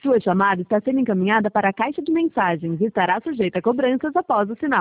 Sua chamada está sendo encaminhada para a caixa de mensagens e estará sujeita a cobranças após o sinal.